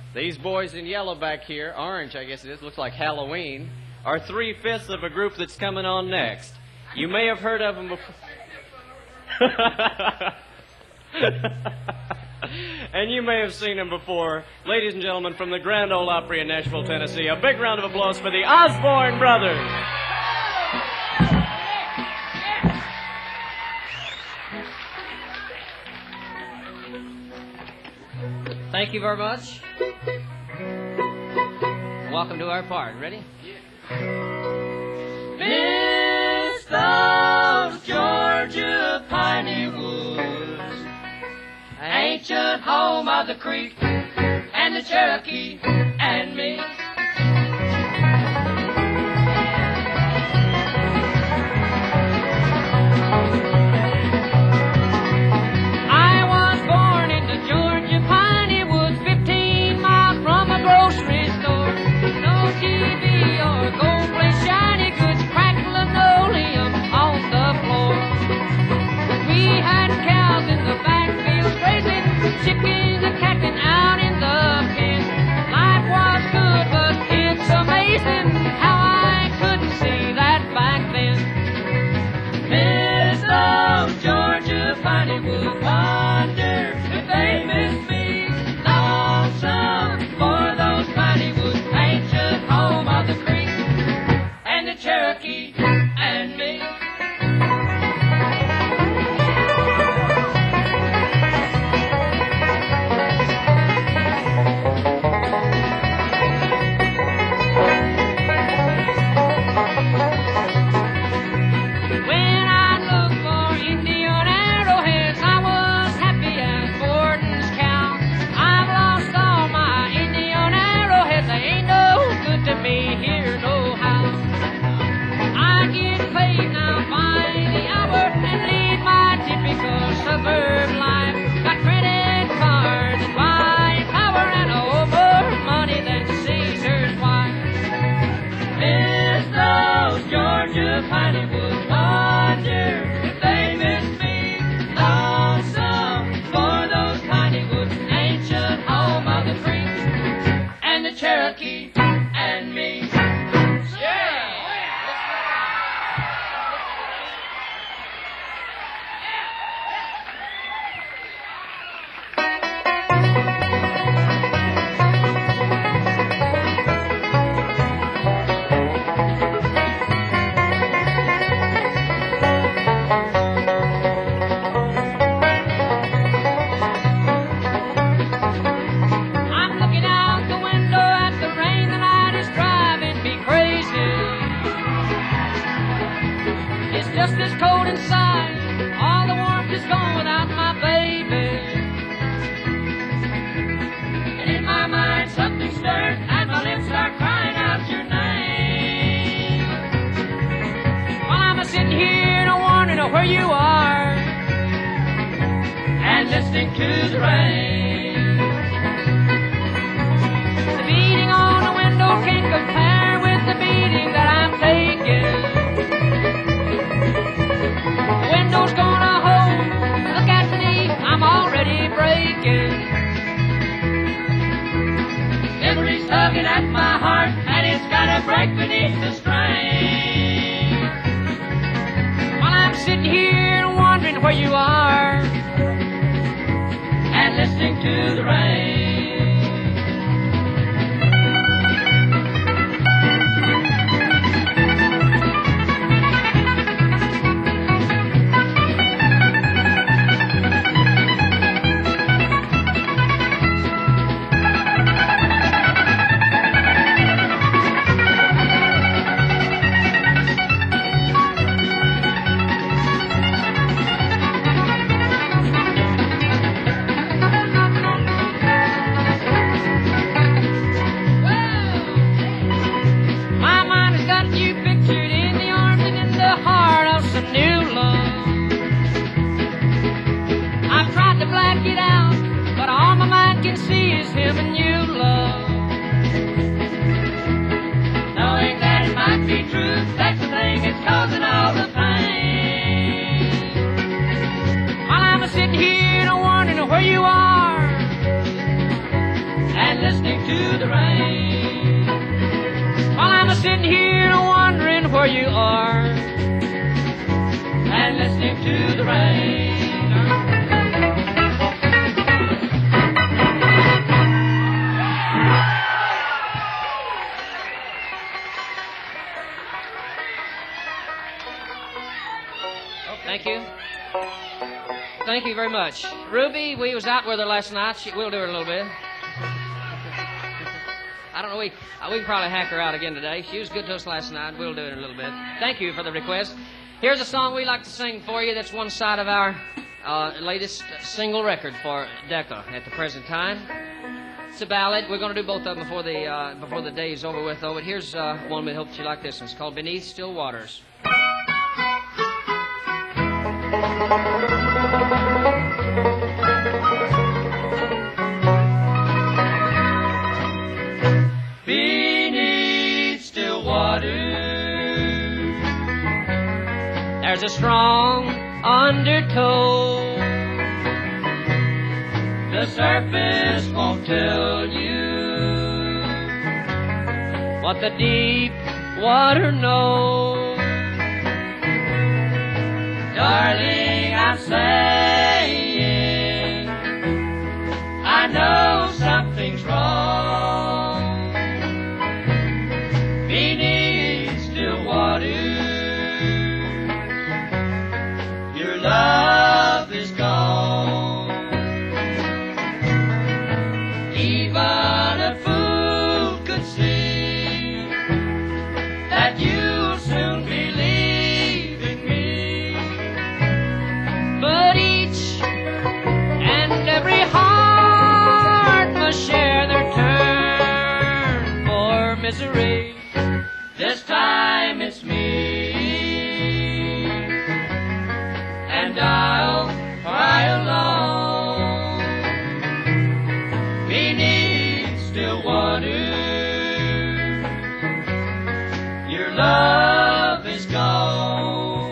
These boys in yellow back here, orange I guess it is, looks like Halloween, are 3/5 of a group that's coming on next. You may have heard of them before. And you may have seen them before. Ladies and gentlemen, from the Grand Ole Opry in Nashville, Tennessee, a big round of applause for the Osborne Brothers. Thank you very much. Welcome to our part. Ready? Miss those Georgia piney woods, ancient home of the Creek and the Cherokee and me. Chickens a cacking out in the pen. Life was good, but it's amazing how I couldn't see that back then. Miss those Georgia piney woods, wonder if they miss me. Lonesome for those piney woods, ancient home of the Creek and the Cherokee and me. Suburb life, got credit cards and buying power and more money than Caesar's wife. Miss those Georgia piney woods, wonder if they miss me. Lonesome for those piney woods, ancient home of the Creek and the Cherokee and me. Just as cold inside, all the warmth is gone without my baby. And in my mind something stirs, and my lips start crying out your name. While I'm sitting here and wondering where you are, and listening to the rain. The beating on the window can't compare with the beating that I'm taking. The window's gonna hold, look at me, I'm already breaking. Memory's tugging at my heart, and it's gotta break beneath the strain. While I'm sitting here wondering where you are, and listening to the rain. Where you are and listening the rain. While I'm sitting here wondering where you are and listening to the rain. Thank you. Thank you very much. Ruby, we was out with her last night. We'll do her a little bit. I don't know, we can probably hack her out again today. She was good to us last night. We'll do it in a little bit. Thank you for the request. Here's a song we like to sing for you. That's one side of our latest single record for Decca at the present time. It's a ballad. We're going to do both of them before the day is over with, though. But here's one we hope you like this one. It's called Beneath Still Waters. Beneath still waters, there's a strong undertow. The surface won't tell you what the deep water knows. Darling, I'm saying I know something's wrong. Beneath still waters, your love is gone. Even a fool could see that you'll soon be leaving me. But each and every heart must share their turn for misery. This time it's me, and I'll cry alone beneath still waters. Your love is gone.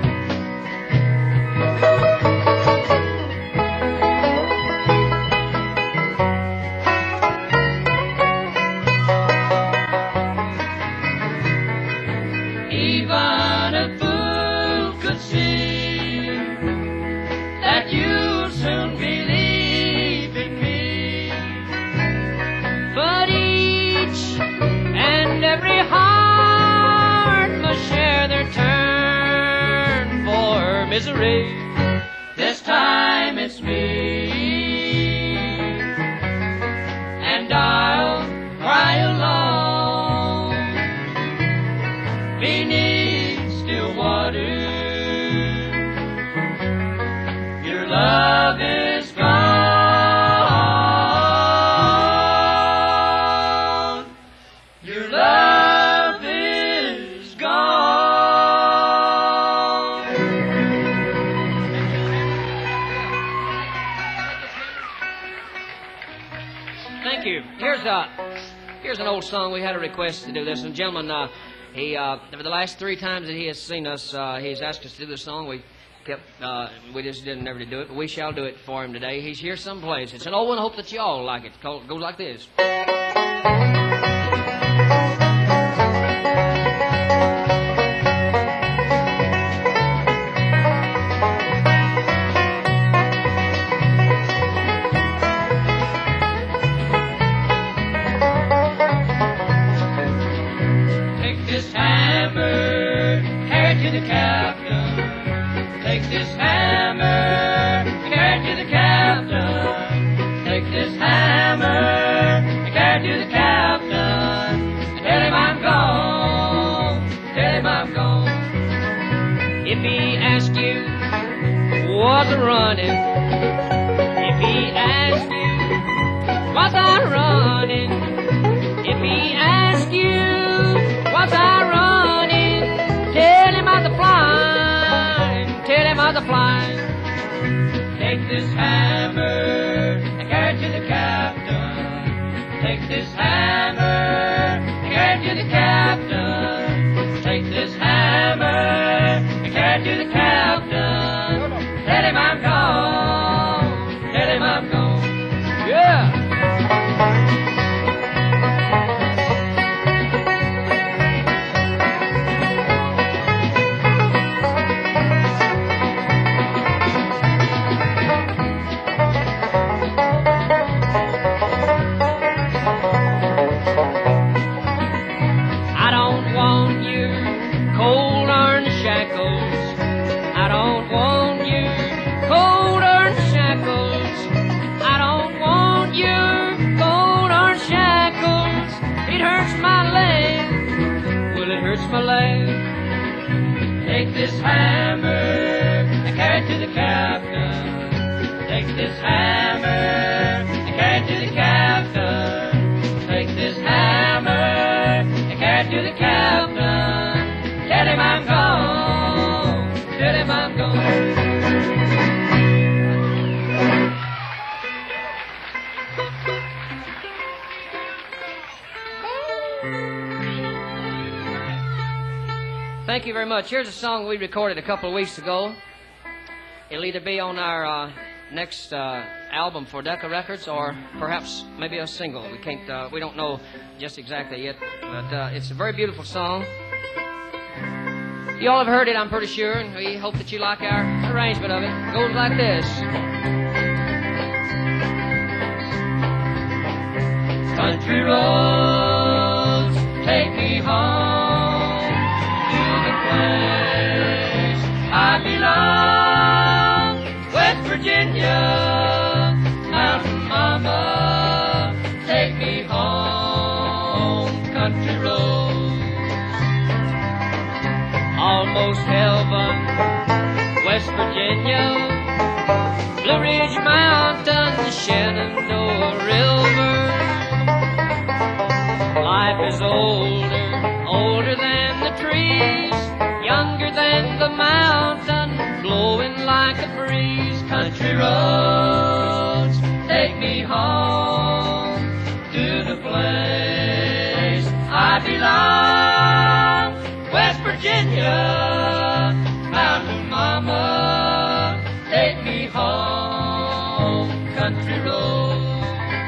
Even a fool could see that you'll soon be leaving me. But each and every heart must share their turn for misery. This time it's me, and I'll cry alone beneath still waters. Your love is gone. Your love is gone. Thank you. Here's an old song. We had a request to do this. And gentleman, he for the last 3 times that he has seen us, he's asked us to do this song. We just didn't never do it, but we shall do it for him today. He's here someplace. It's an old one. I hope that you all like it. It goes like this. Take this hammer, carry it to the captain. Take this hammer, carry it to the captain. Take this hammer, carry it to the captain. Tell him I'm gone, tell him I'm gone. If he asks you, was I running? If he asks you, was I running? If he asks you, was I running? Tell him I was flying, tell him I was flying. Take this hammer and carry it to the captain. Take this hammer and carry it to the captain. Take this hammer and carry it to the captain. Tell him I'm gone, tell him I'm gone. Yeah. Take this hammer and carry it to the captain. Take this hammer and carry it to the captain. Take this hammer and carry it to the captain. Tell him I'm gone. Tell him I'm gone. Thank you very much. Here's a song we recorded a couple of weeks ago. It'll either be on our next album for Decca Records, or perhaps maybe a single. We don't know just exactly yet, but it's a very beautiful song. You all have heard it, I'm pretty sure, and we hope that you like our arrangement of it. It goes like this. Country roads, take me home. I belong, West Virginia, Mountain Mama, take me home, country roads. Almost heaven, West Virginia, Blue Ridge Mountains, Shenandoah River. Life is older than the trees, younger than the mountain, blowing like a breeze. Country roads, take me home to the place I belong. West Virginia, Mountain Mama, take me home, country roads.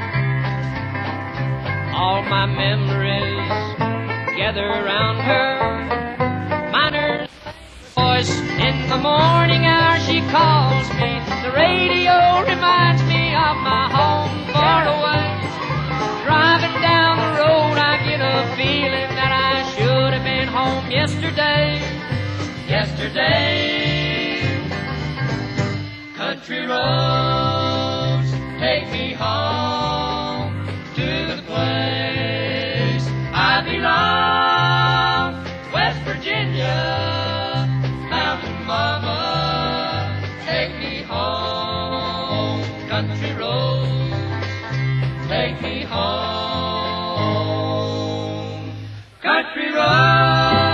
All my memories gather around her. Voice in the morning hour, she calls me. The radio reminds me of my home far away. Driving down the road, I get a feeling that I should have been home yesterday. Yesterday. Country roads, take me home to the place I belong. West Virginia. Mama, take me home, country roads, take me home, country roads.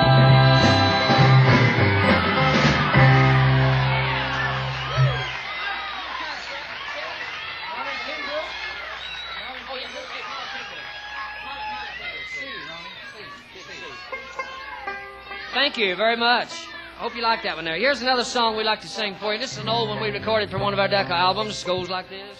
Thank you very much. I hope you like that one there. Here's another song we like to sing for you. This is an old one we recorded for one of our Decca albums. It goes like this.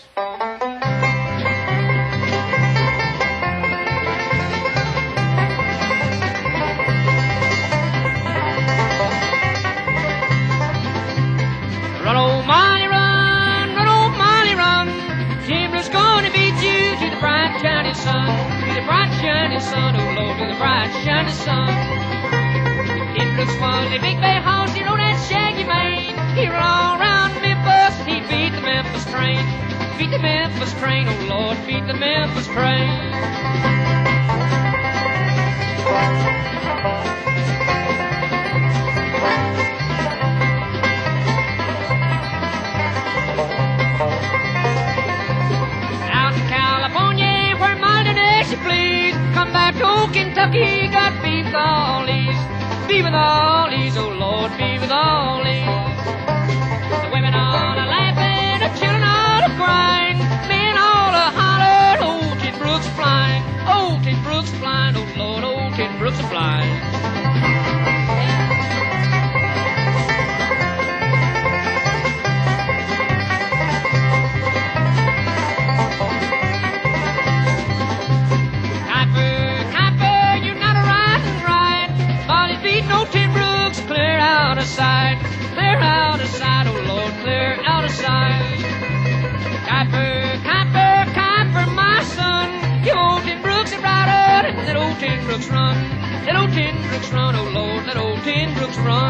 Run, old Molly, run. Run, old Molly, run. Timber's gonna beat you to the bright, shining sun. To the bright, shining sun. Oh, Lord, to the bright, shining sun. Timber's was a big bay horse, he rode that shaggy mane. He rode all around Memphis, he beat the Memphis train. Beat the Memphis train, oh Lord, beat the Memphis train. Out in California, where Molly she please, come back to Kentucky, got beef with all these. Be with all these, oh Lord, be with all these. The women all are laughing, the children all are crying, men all are hollering, old Tin Brooks flying, old Tin Brooks flying, oh Lord, old Tin Brooks are flying. Clear out of sight, oh Lord, clear out of sight. Copper, copper, copper, my son. You old Tin Brooks are routed, and let old Tin Brooks run. Let old Tin Brooks run, oh Lord, let old Tin Brooks run.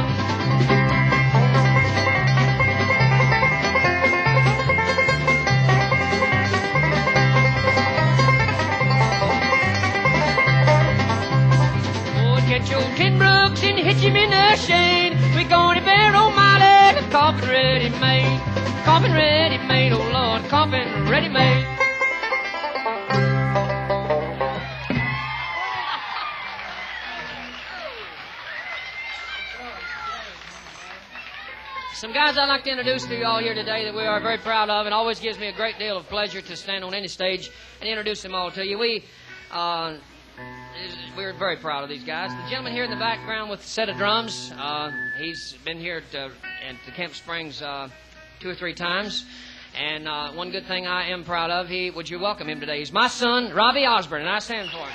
Oh, catch old Tin Brooks and hit him in the shade. We coffin ready-made, oh Lord, coffin ready-made. Some guys I'd like to introduce to you all here today that we are very proud of, and always gives me a great deal of pleasure to stand on any stage and introduce them all to you. We're very proud of these guys. The gentleman here in the background with a set of drums, he's been here at Camp Springs 2 or 3 times. And one good thing I am proud of, would you welcome him today? He's my son, Robbie Osborne, and I stand for him.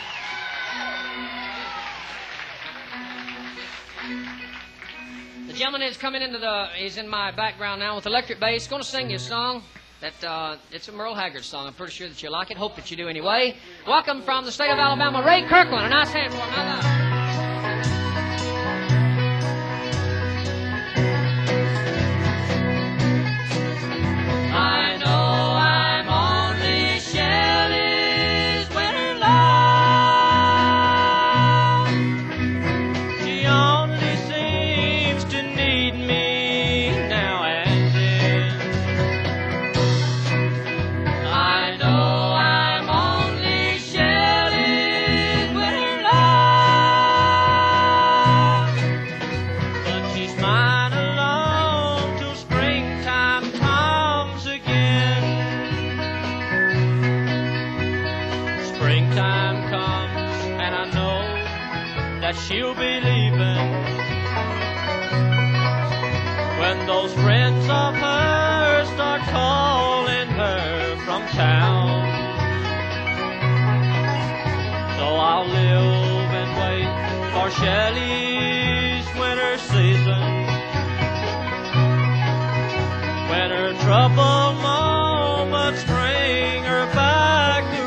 The gentleman is coming he's in my background now with electric bass. Going to sing you a song that, it's a Merle Haggard song. I'm pretty sure that you like it. Hope that you do anyway. Welcome from the state of Alabama, Ray Kirkland, and I stand for him. How about it? She'll be leaving when those friends of hers start calling her from town. So I'll live and wait for Shelley's winter season, when her troubled moments bring her back around.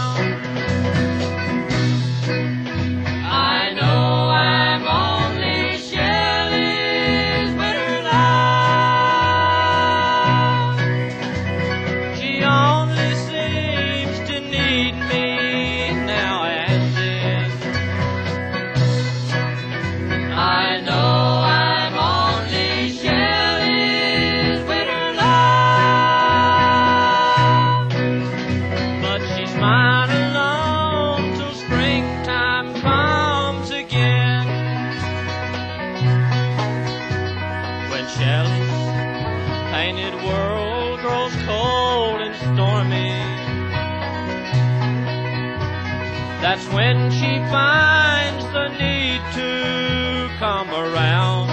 That's when she finds the need to come around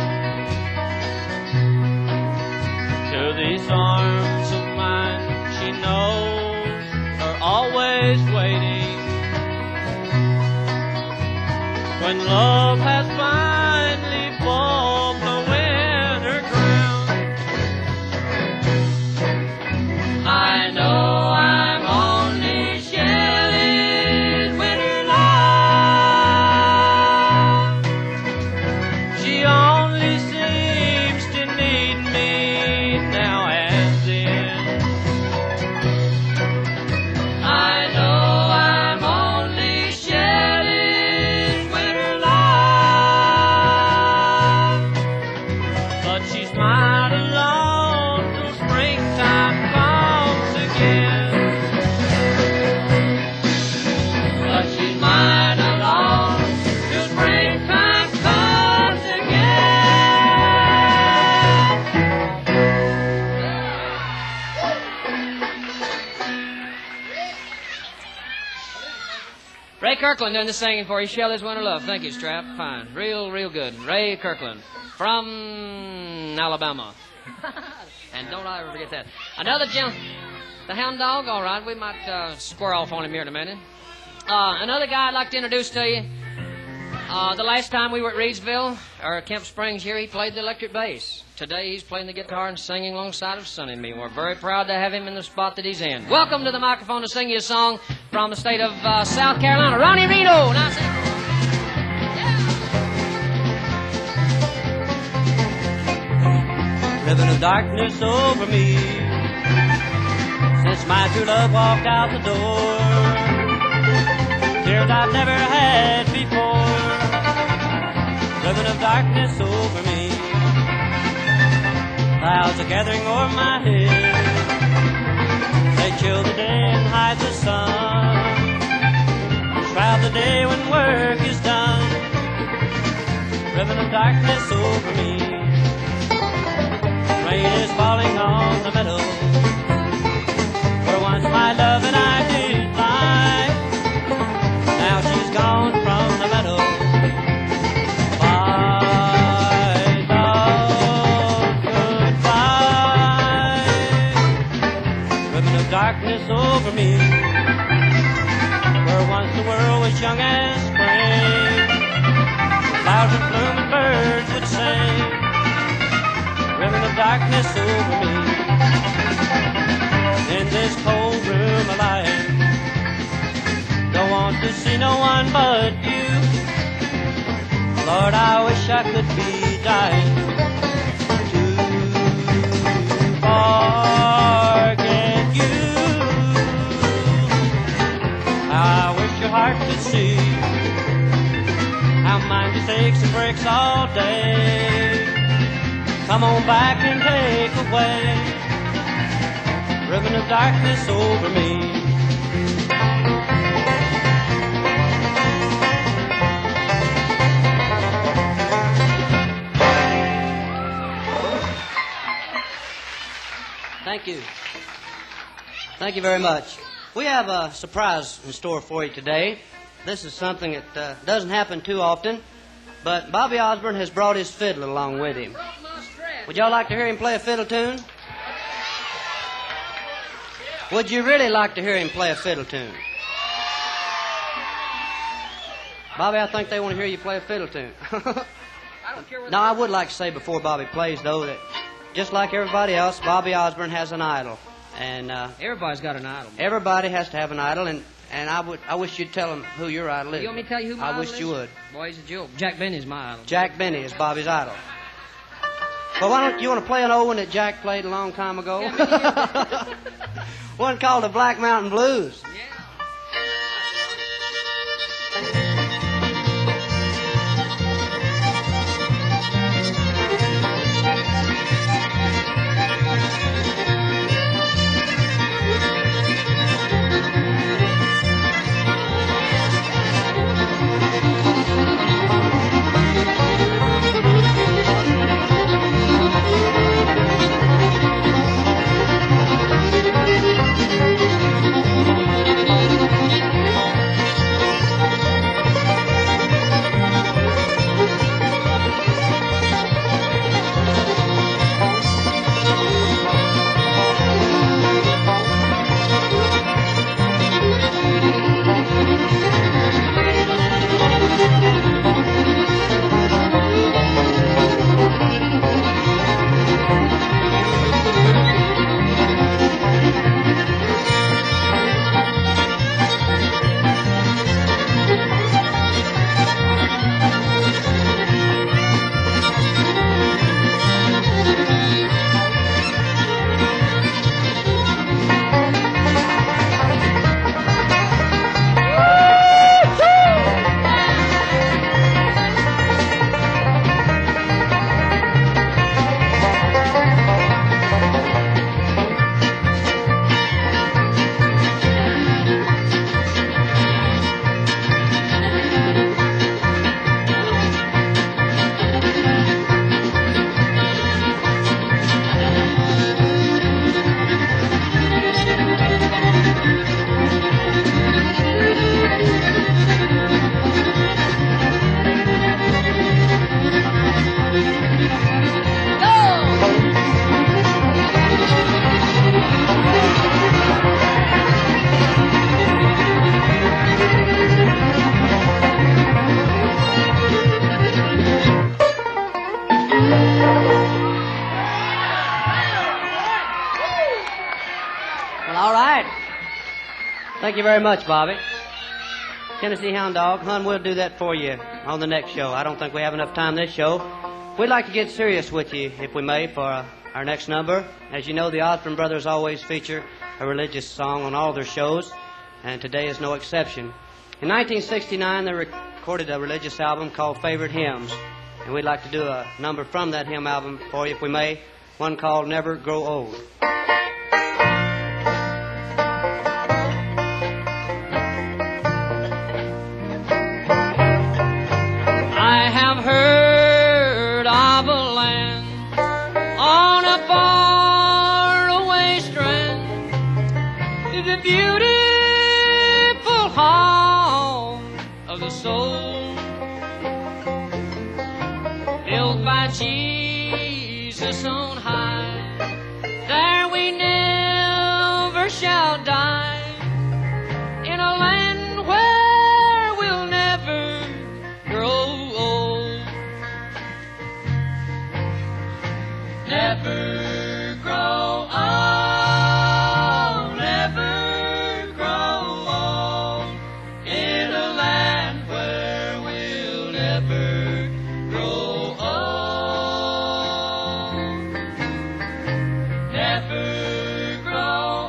to these arms of mine. She knows are always waiting when love has finally pulled the winter ground. I know I'm only Shelley's winter love. She only seems to need me now and then. I know I'm only Shelley's winter love, but she's might alone till springtime comes again. But she's mine alone till springtime comes again. Ray Kirkland doing the singing for you. Shelley's Winter Love. Thank you, Strap. Fine. Real good. Ray Kirkland from Alabama. And don't I ever forget that. Another gentleman. The Hound Dog, all right. We might square off on him here in a minute. Another guy I'd like to introduce to you. The last time we were at Reedsville, or Camp Springs here, he played the electric bass. Today he's playing the guitar and singing alongside of Sonny and me. We're very proud to have him in the spot that he's in. Welcome to the microphone to sing you a song from the state of South Carolina, Ronnie Reno. Now, Ribbon of darkness over me since my true love walked out the door. Tears I've never had before. Ribbon of darkness over me. Clouds are gathering over my head. They chill the day and hide the sun. Shroud the day when work is done. Ribbon of darkness over me. Rain is falling on the meadow where once my love and I did lie. Now she's gone from the meadow. Bye, love, goodbye. Ribbon of darkness over me where once the world was young as spring. Flowers would bloom and birds would sing. Ribbon of darkness over me. In this cold room alive, don't want to see no one but you. Lord, I wish I could be dying to forget you. I wish your heart could see how mine just aches and breaks all day. Come on back and take away ribbon of darkness over me. Thank you. Thank you very much. We have a surprise in store for you today. This is something that doesn't happen too often, but Bobby Osborne has brought his fiddle along with him. Would y'all like to hear him play a fiddle tune? Would you really like to hear him play a fiddle tune? Bobby, I think they want to hear you play a fiddle tune. I don't care what. Now, I would like to say before Bobby plays, though, that just like everybody else, Bobby Osborne has an idol. And Everybody's got an idol. everybody has to have an idol, and I wish you'd tell them who your idol is. You want me to tell you who my I idol wish is? you would. Boy, he's a joke. Jack Benny's my idol. Jack Benny is Bobby's idol. Well, why don't you want to play an old one that Jack played a long time ago? One called the Black Mountain Blues. Yeah. Thank you very much, Bobby. Tennessee Hound Dog. Hun, we'll do that for you on the next show. I don't think we have enough time this show. We'd like to get serious with you, if we may, for our next number. As you know, the Osborne Brothers always feature a religious song on all their shows, and today is no exception. In 1969, they recorded a religious album called Favorite Hymns, and we'd like to do a number from that hymn album for you, if we may. one called Never Grow Old. I have heard of a land on a faraway strand, the beautiful home of the soul, built by Jesus on high. There we never shall die, in a land where we'll never grow old. Never grow old, never grow old, in a land where we'll never grow old. Never grow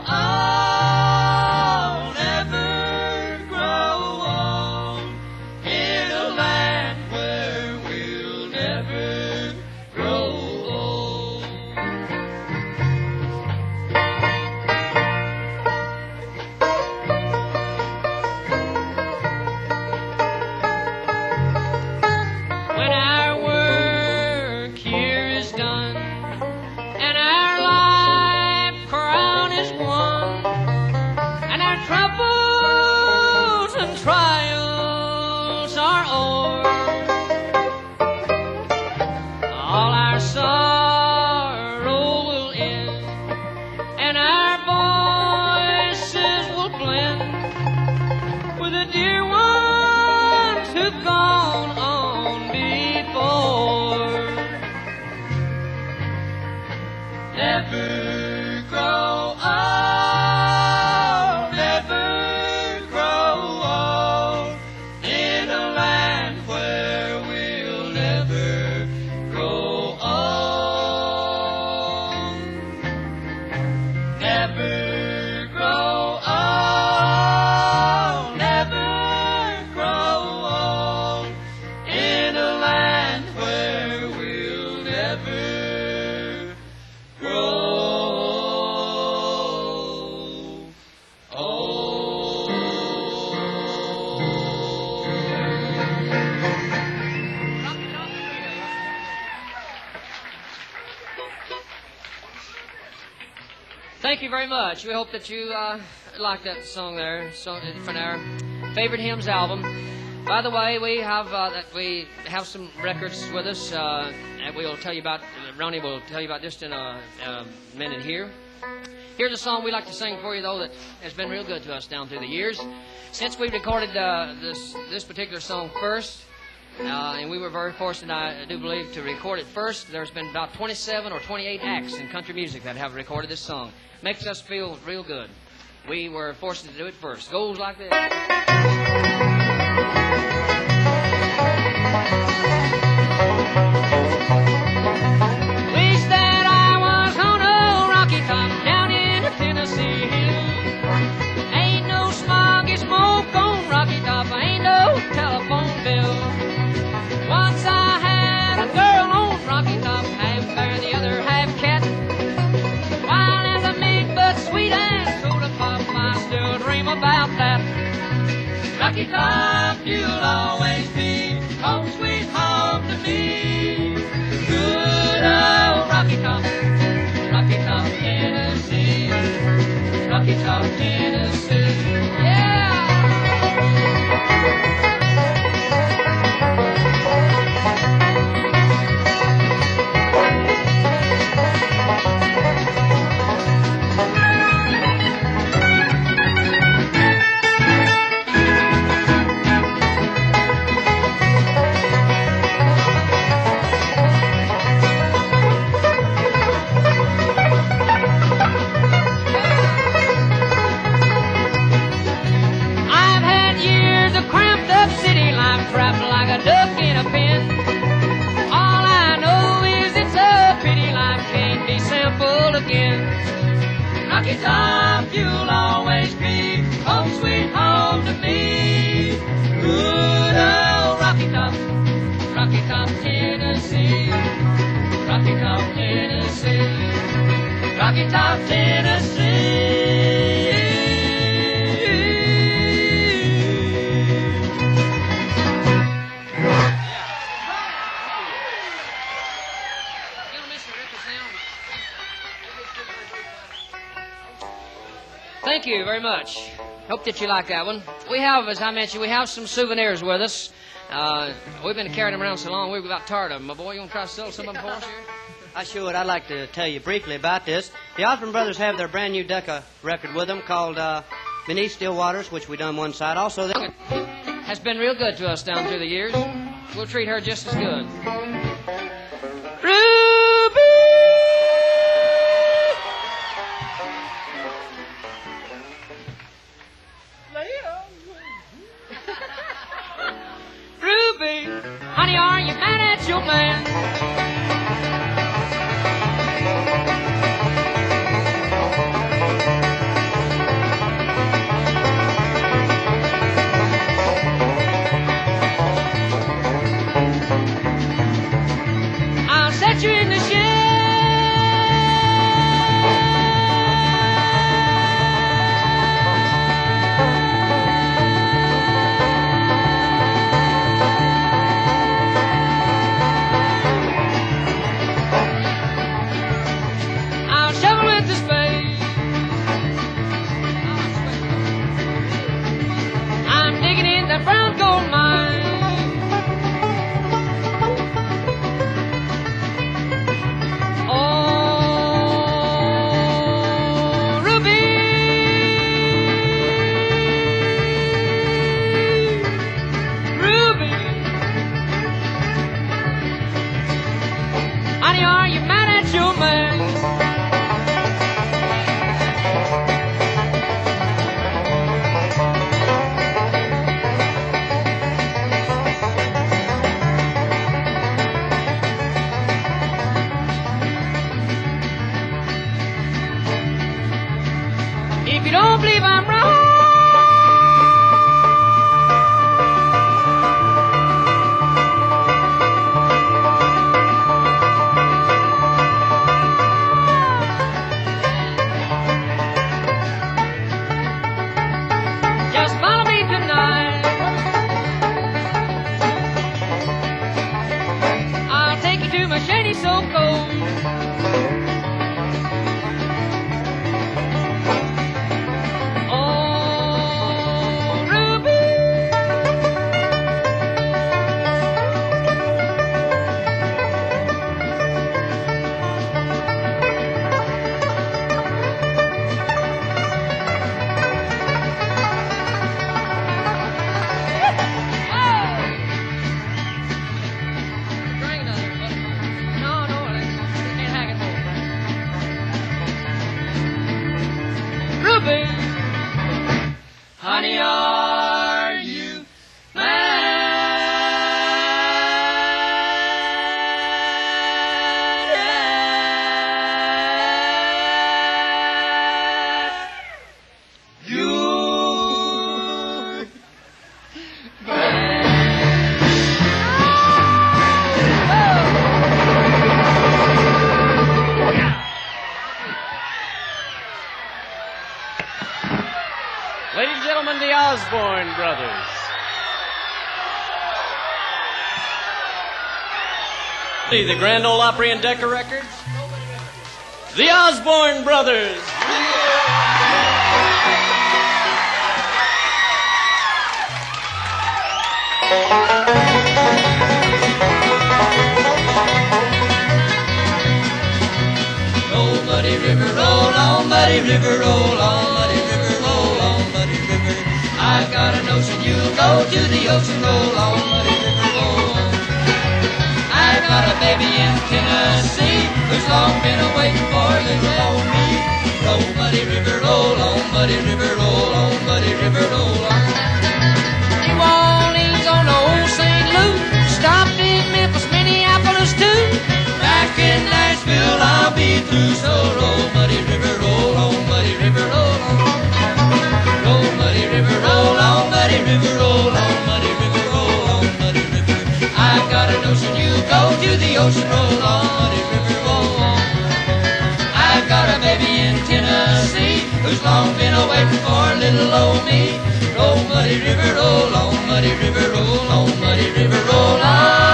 old, never grow old, in a land where we'll never grow old. When our work here is done and our life crown is won, and our troubles and trials are o'er, all our sorrow will end, and our voices will blend with the dear ones who've gone on before. Never grow old, never grow old, in a land where we'll never grow old. Never grow old, never grow old, in a land where we'll never grow old. Thank you very much. We hope that you like that song there, from our favorite hymns album. By the way, we have some records with us that we'll tell you about. Ronnie will tell you about just in a minute here. Here's a song we like to sing for you, though, that has been real good to us down through the years. Since we recorded this particular song first, and we were very fortunate, I do believe, to record it first, there's been about 27 or 28 acts in country music that have recorded this song. Makes us feel real good. We were fortunate to do it first. Goes like this. Wish that I was on a rocky top down in the Tennessee hills. Ain't no smoggy smoke on Rocky Top, ain't no telephone bill. Once I had a girl on Rocky Top, half bear, the other half cat. Wild as a mink, but sweet as soda pop, I still dream about that. Rocky Top, you'll always be home, sweet home to me. Good old Rocky Top, Tennessee. Rocky Top, Tennessee. Yeah! Trapped like a duck in a pen. All I know is it's a pity life can't be simple again. Rocky Top, you'll always be home, sweet home to me. Good old Rocky Top, Tennessee. Rocky Top, Tennessee. Rocky Top, Tennessee. Thank you very much. Hope that you like that one. We have, as I mentioned, we have some souvenirs with us. We've been carrying them around so long, we've about tired of them. My boy, you want to try to sell some of them for us here? I sure would. I'd like to tell you briefly about this. The Osborne Brothers have their brand new Decca record with them called Beneath Still Waters, which we done one side. Also, has been real good to us down through the years. We'll treat her just as good. Ruby! Ruby, honey, are you mad at your man? I'll set you in the shed. I'll shovel with the spade. I'm digging in the brown gold mine. Oh, Ruby, Ruby, honey, are you mad at your man? If you don't believe I'm wrong, just follow me tonight. I'll take you to my shady so cold. Oh, Ruby, Ruby, honey, are you mad at you? Ladies and gentlemen, the Osborne Brothers. The Grand Ole Opry and Decca records. The Osborne Brothers. Roll, muddy river, roll on, muddy river, roll on, muddy river, roll on, muddy river. I've got a notion you'll go to the ocean, roll on, muddy river, roll on. I've got a baby in Tennessee who's long been waiting for little old me. Roll, muddy river, roll on, muddy river, roll on, muddy river, roll on. New Orleans on old St. Louis, stopped in Memphis, Minneapolis too. Back in Nashville I'll be through, so roll, muddy river, roll on, muddy river, roll on. Roll, muddy river, roll on, muddy river, roll on, muddy river, roll on, muddy river. I've got a notion you go to the ocean, roll on, muddy river, roll on. I've got a baby who's long been a-waiting for little old me. Roll, muddy river, roll on, muddy river, roll on, muddy river, roll on.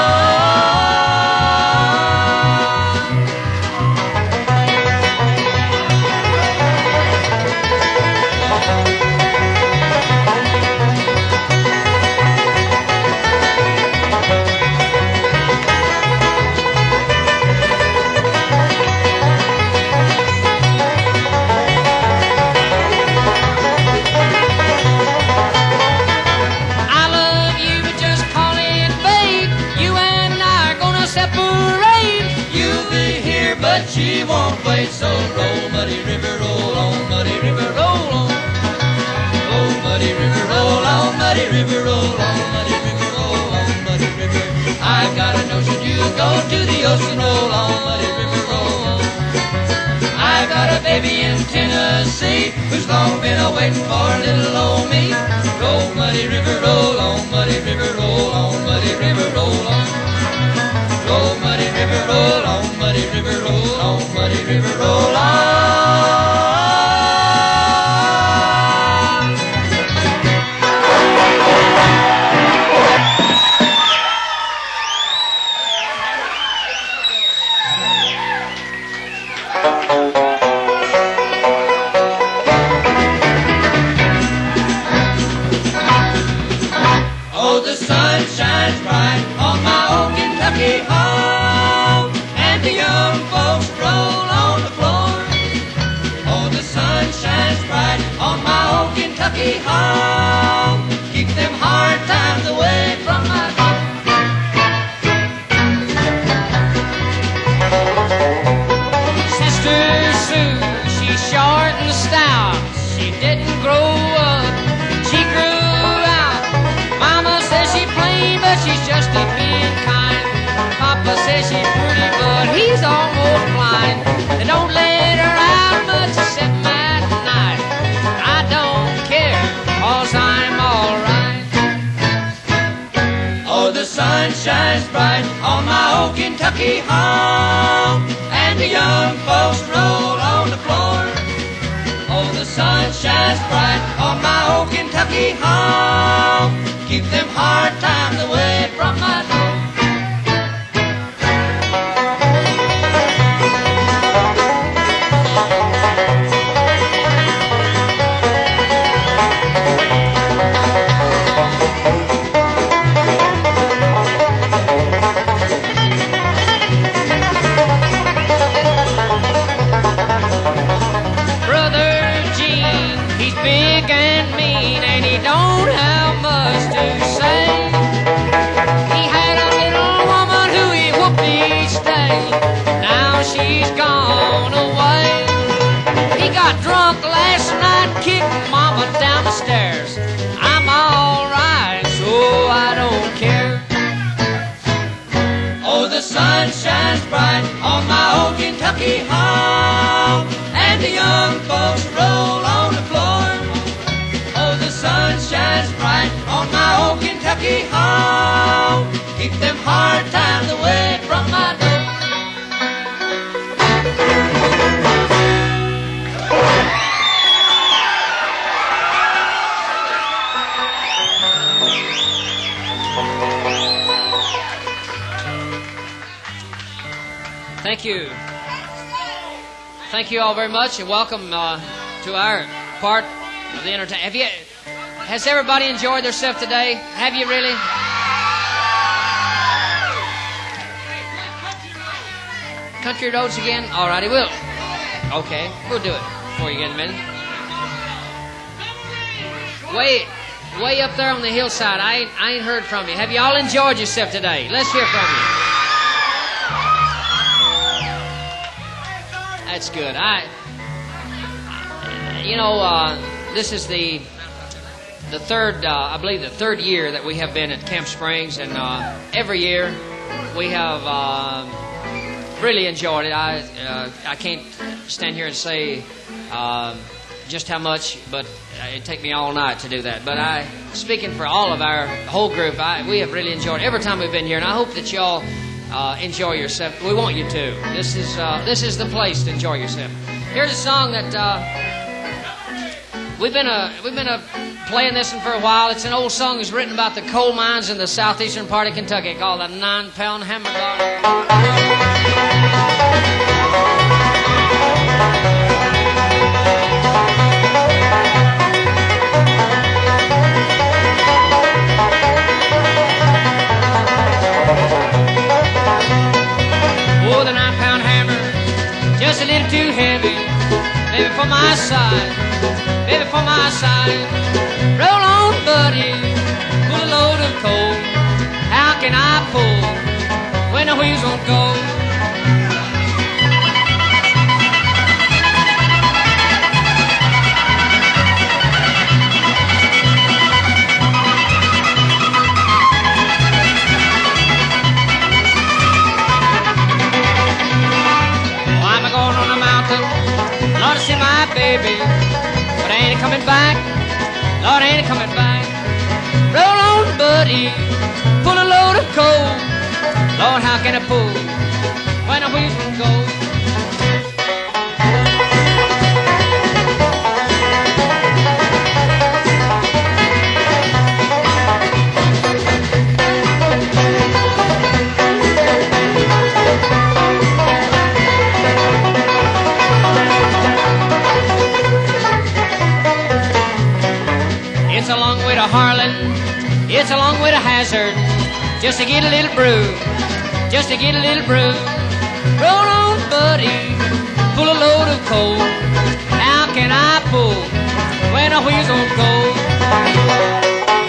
She won't wait, so roll, muddy river, roll on, muddy river, roll on. Roll, muddy river, roll on, muddy river, roll on, muddy river, roll on, muddy river. I got a notion you go to the ocean, roll on, muddy river, roll on. I got a baby in Tennessee who's long been a-waiting for little old me. Roll, muddy river, roll on, muddy river, roll on, muddy river, roll on. Roll, muddy river, roll on, muddy river, roll on, muddy river, roll on. Oh, the sun shines bright on my old Kentucky home, and the young folks roll on the floor. Oh, the sun shines bright on my old Kentucky home, keep them hard times away from my door. Sister Sue, she's short and stout. She didn't grow up, she grew out. Mama says she's plain, but she's just a being kind. Papa says she's pretty, but he's almost blind. They don't let her out much except at night. I don't care, 'cause I'm alright. Oh, the sun shines bright on my old Kentucky home, and the young folks roll on the floor. Oh, the sun shines bright on my old Kentucky home, keep them hard times away from my door. Brother Gene, he's big and mean, and he don't have much to say. He had a little woman who he whooped each day. Now she's gone away. He got drunk last night, kicked Mama down the stairs. I'm alright, so I don't care. Oh, the sun shines bright on my old Kentucky home, and the young folks roll on the floor. Oh, the sun shines bright on my old Kentucky home, keep them hard times away from my door. Thank you. Thank you all very much, and welcome to our part of the entertainment. Has everybody enjoyed themselves today? Have you really? Country roads again? All righty, we'll. Okay, we'll do it for you in a minute. Way up there on the hillside, I ain't heard from you. Have you all enjoyed yourself today? Let's hear from you. That's good. This is the third, I believe, the third year that we have been at Camp Springs, and every year we have really enjoyed it. I can't stand here and say just how much, but it'd take me all night to do that. But speaking for all of our whole group, we have really enjoyed every time we've been here, and I hope that y'all enjoy yourself. We want you to. This is the place to enjoy yourself. Here's a song that We've been playing this one for a while. It's an old song that's written about the coal mines in the southeastern part of Kentucky called the 9-Pound Hammer. Oh, the 9-pound hammer, just a little too heavy, maybe for my side. Baby, for my side, roll on, buddy, pull a load of coal. How can I pull when the wheels won't go? Oh, I'm going on a mountain, Lord, to see my baby. Ain't coming back, Lord, ain't coming back. Roll on, buddy, pull a load of coal. Lord, how can I pull when the wheels won't go? It's a long way to Harlan, it's a long way to Hazard, just to get a little brew, just to get a little brew. Roll on, buddy, pull a load of coal. How can I pull when the wheels won't go?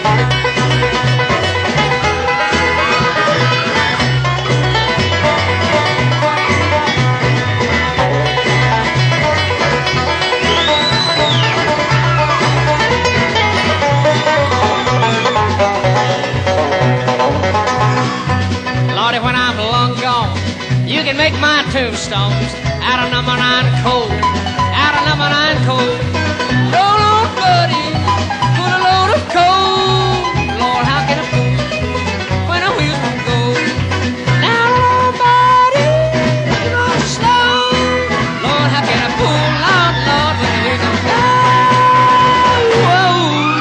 When I'm long gone, you can make my tombstones out of number 9 coal, out of number 9 coal. Roll on, buddy, put a load of coal. Lord, how can I pull when the wheels won't go? Now, roll on, buddy, roll slow. Lord, how can I pull, Lord, Lord, when the wheels won't go? Whoa.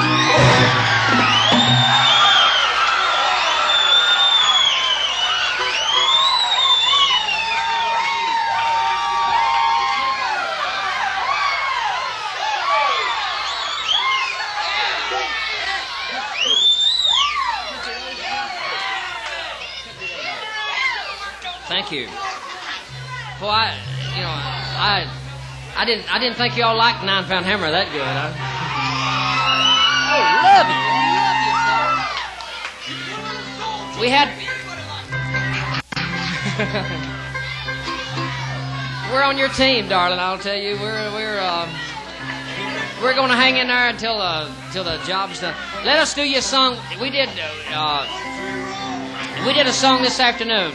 Thank you. Well, I didn't think y'all liked 9-Pound Hammer that good. Oh, love you. We had. We're on your team, darling. I'll tell you, we're going to hang in there until the job's done. Let us do you a song. We did a song this afternoon.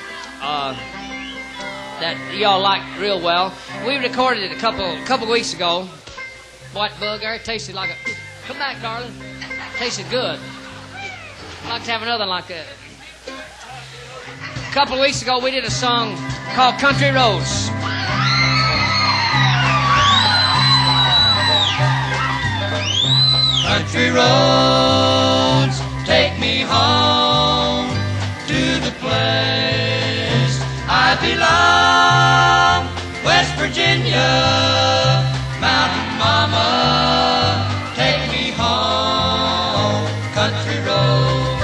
That y'all liked real well. We recorded it a couple weeks ago. White bug there, tasted like a. Come back, darling. Tasted good. I'd like to have another like that. A couple of weeks ago, we did a song called Country Roads. Country roads, take me home to the place I belong. West Virginia, Mountain Mama, take me home. Country road,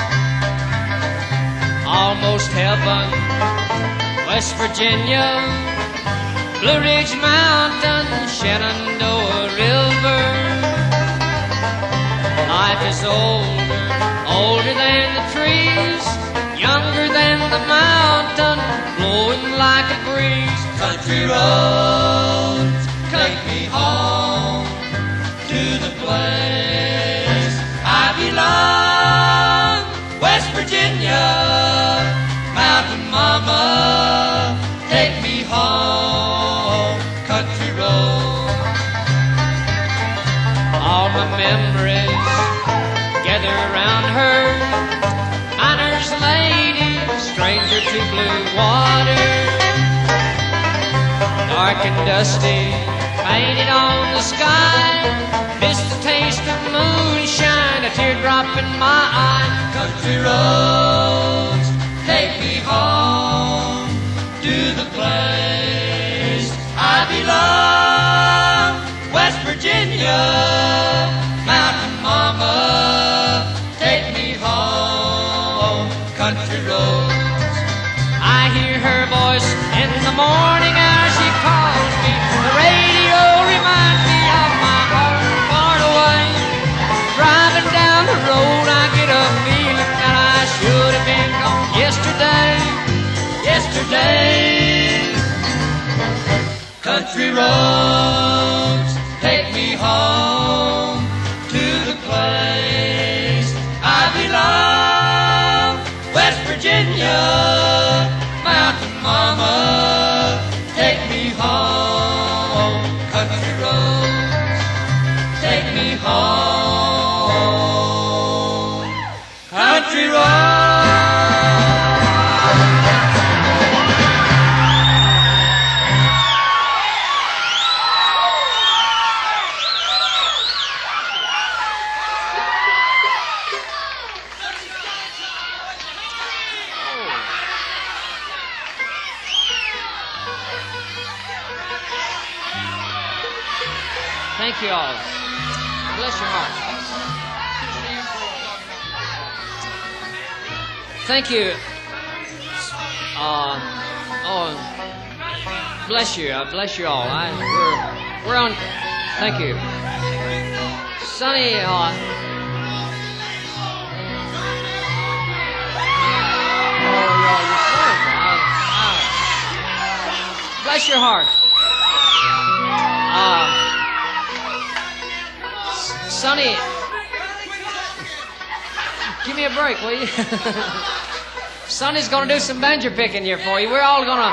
Almost heaven, West Virginia, Blue Ridge Mountain, Shenandoah River. Life is older than the trees, younger than the mountain, blowing like a breeze. country roads, take me home to the place I belong. West Virginia, Mountain Mama, take me home. Country road, All my memories gather around her, miner's lady, stranger to blue water. Dark and dusty, painted on the sky. Miss the taste of moonshine, a teardrop in my eye. Country roads, take me home to the place I belong. West Virginia, Mountain Mama, take me home. Country roads. I hear her voice in the morning as she calls me. The radio reminds me of my home far away. Driving down the road, I get a feeling that I should have been gone yesterday. Yesterday. Country roads, take me home to the place I belong. West Virginia, Mountain Mama, take me home. Country roads, take me home. Country roads. Thank you all. Bless your heart. Thank you. Bless you. Bless you all. We're on. Thank you. Sonny, bless your heart. Sonny, give me a break, will you? Sonny's gonna do some banjo picking here for you. We're all gonna.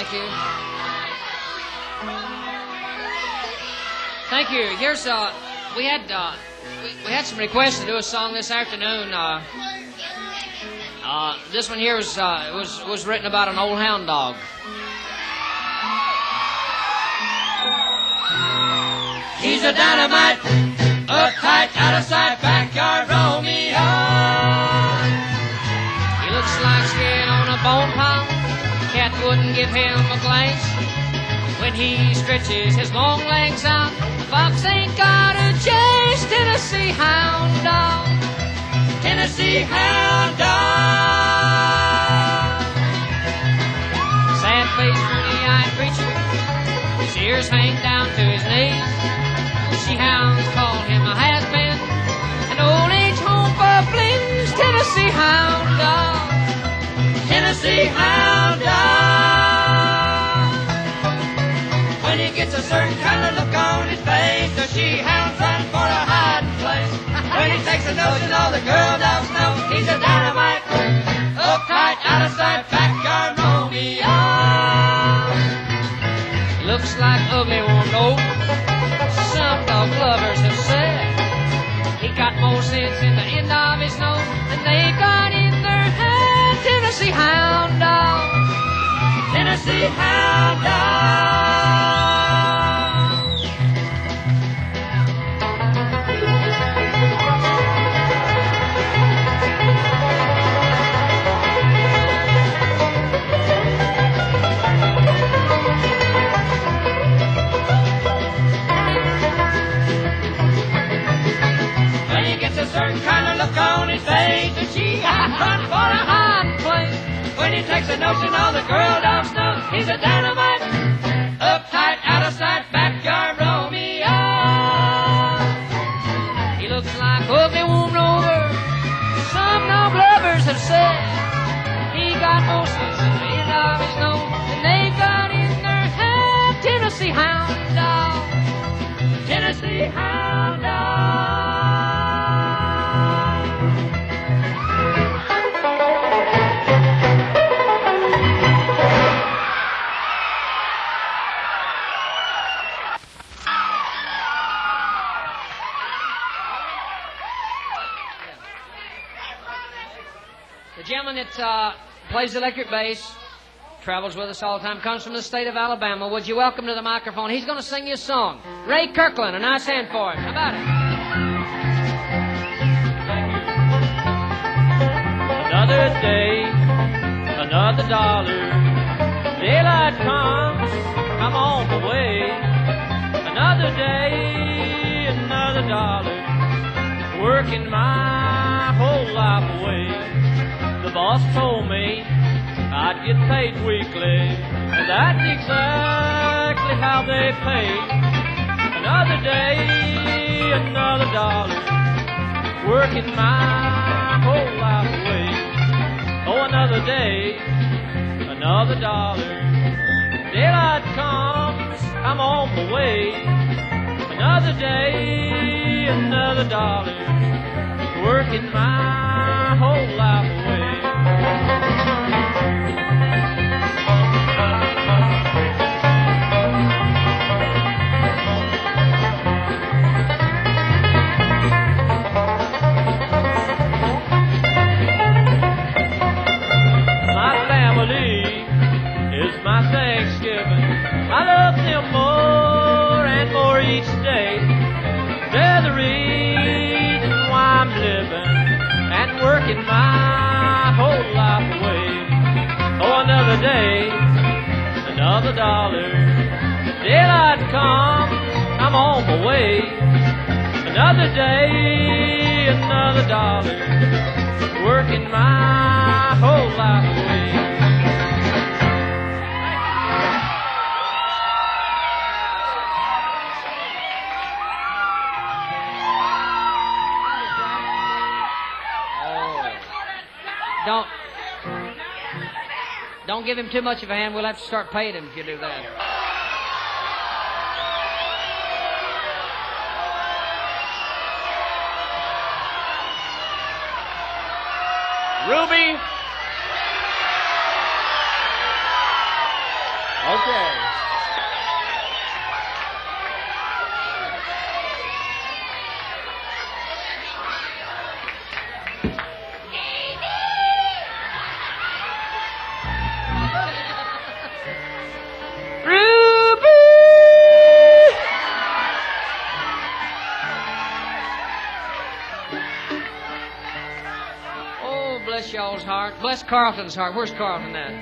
Thank you. Thank you. Here's we had some requests to do a song this afternoon. This one here was written about an old hound dog. He's a dynamite, uptight, out of sight, backyard Romeo. He looks like skin on a bone pile. Cat wouldn't give him a glance. When he stretches his long legs out, the fox ain't got a chance. Tennessee hound dog, Tennessee hound dog. Sad-faced, funny-eyed creature. His ears hang down to his knees. She hounds call him a has-been. An old age home for flings. Tennessee hound dog, Tennessee hound dog. When he gets a certain kind of look on his face, the she-hounds run for a hiding place. When he takes a notion, all the girl dogs know he's a dynamite, uptight, out of sight, backyard Romeo. looks like ugly won't know. Some dog lovers have said he got more sense in the end of his nose than they got in their head. Tennessee hound dog, Tennessee hound dog. When he gets a certain kind of look on his face, and she run for a hiding place. When he takes a notion, all the girl dogs know he's a dynamite, uptight, out of sight, backyard Romeo. he looks like ugly won't over. Some dog lovers have said he got more sense in the end of his nose than they got in their head. Tennessee hound dog, Tennessee hound dog. the gentleman that plays the electric bass, travels with us all the time, comes from the state of Alabama. Would you welcome to the microphone? He's going to sing you a song. Ray Kirkland, a nice hand for him. How about it? Another day, another dollar. Daylight comes, I'm on the way. Another day, another dollar. Working my whole life away. The boss told me I'd get paid weekly, and that's exactly how they pay. Another day, another dollar. Working my whole life away. Oh, another day, another dollar. Daylight comes, I'm on the way. Another day, another dollar. Working my whole life away. My Thanksgiving, I love them more and more each day. They're the reason why I'm living and working my whole life away. Oh, another day, another dollar. Daylight comes, I'm on my way. Another day, another dollar. Working my whole life away. Don't give him too much of a hand. We'll have to start paying him if you do that. Okay. Oh, bless y'all's heart. Bless Carlton's heart. Where's Carlton at?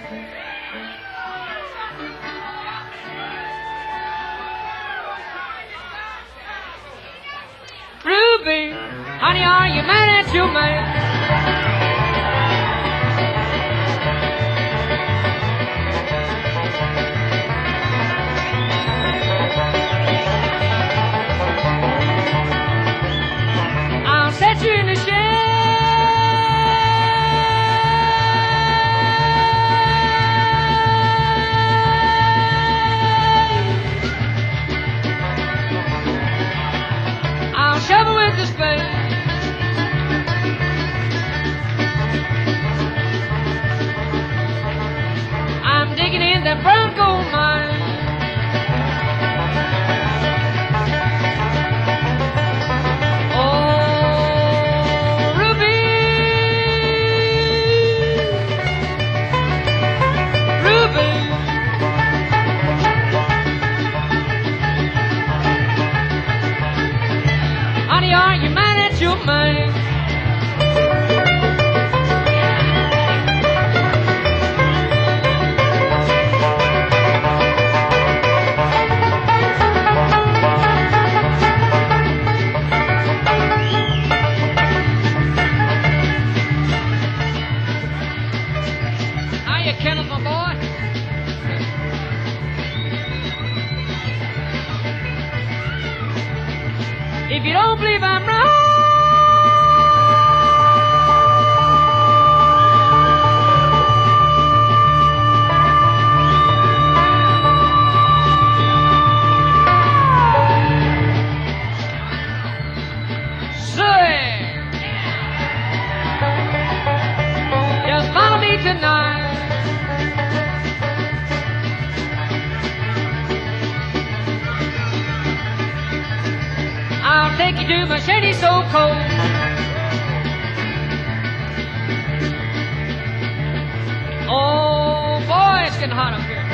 Ruby, honey, are you mad at your man? I'll set you in the I'll shovel with the spade. I'm digging in that brown gold mine. Oh, Ruby, Ruby. Honey, are you mad at your man? Hiya, Kenneth, my boy. If you don't believe I'm wrong, say, just follow me tonight. I'll take you to my shady so cold. Oh boy, it's getting hot up here.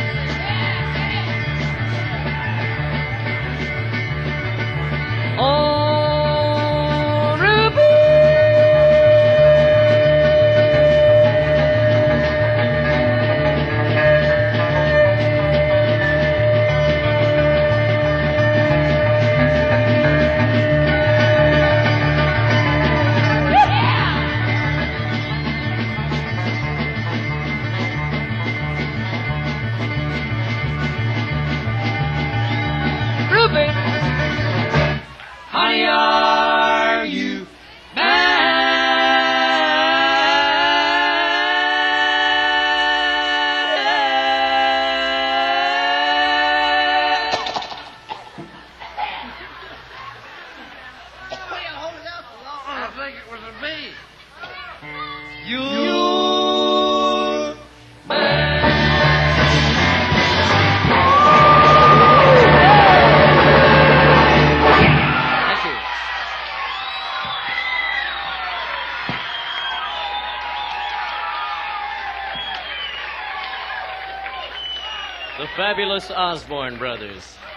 Oh, Ruby. Ruby, honey, are you mad? I think it was a B. You're Thank you. The fabulous Osborne brothers.